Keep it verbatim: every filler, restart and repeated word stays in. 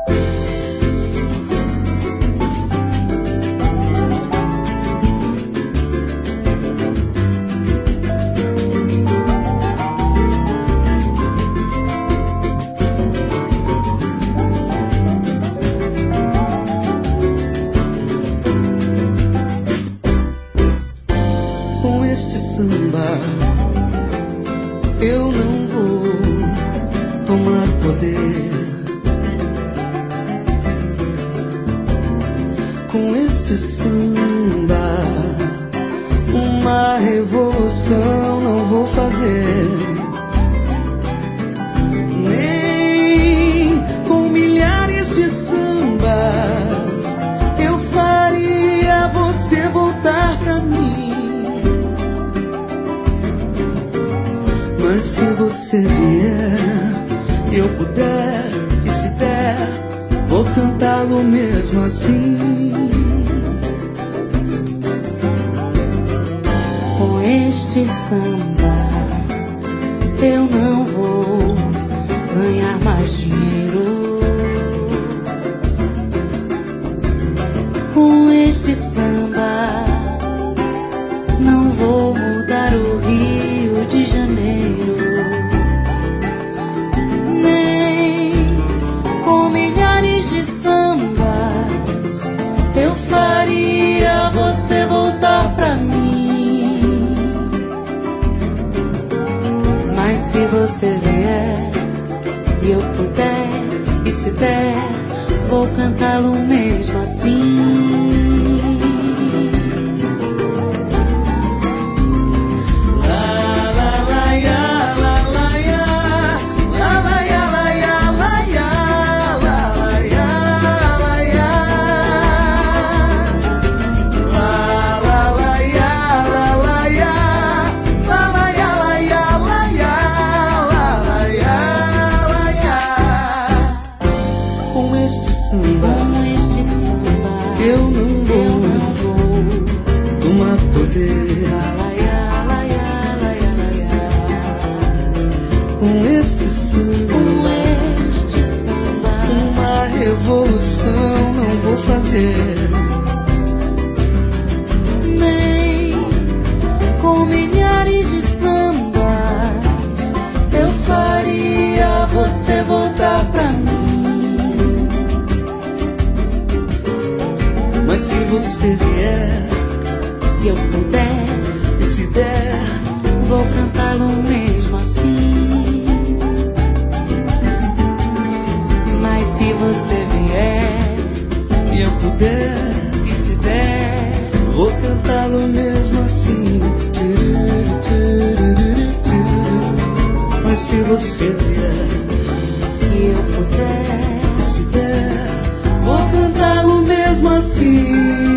Eu não vou tomar poder. Com este samba, uma revolução não vou fazer. Nem com milhares de sambas eu faria você voltar pra mim. Mas se você vier e eu puder, e se der, vou cantá-lo mesmo assim. Com este samba eu não vou ganhar mais dinheiro. Com este samba não vou mudar o Rio de Janeiro. Nem com milhares de sambas eu faria você voltar pra mim. Mas se você vier e eu puder, e se der, vou cantá-lo mesmo assim. Eu não vou, eu não vou tomar poder. Com este samba, com este samba, uma revolução não vou fazer. Nem com milhares de sambas eu faria você voltar pra mim. Mas se você vier e eu puder, e se der, vou cantá-lo mesmo assim. Mas se você vier e eu puder, e se der, vou cantá-lo mesmo assim. Mas se você vier e eu puder, e se der, vou cantá-lo mesmo assim.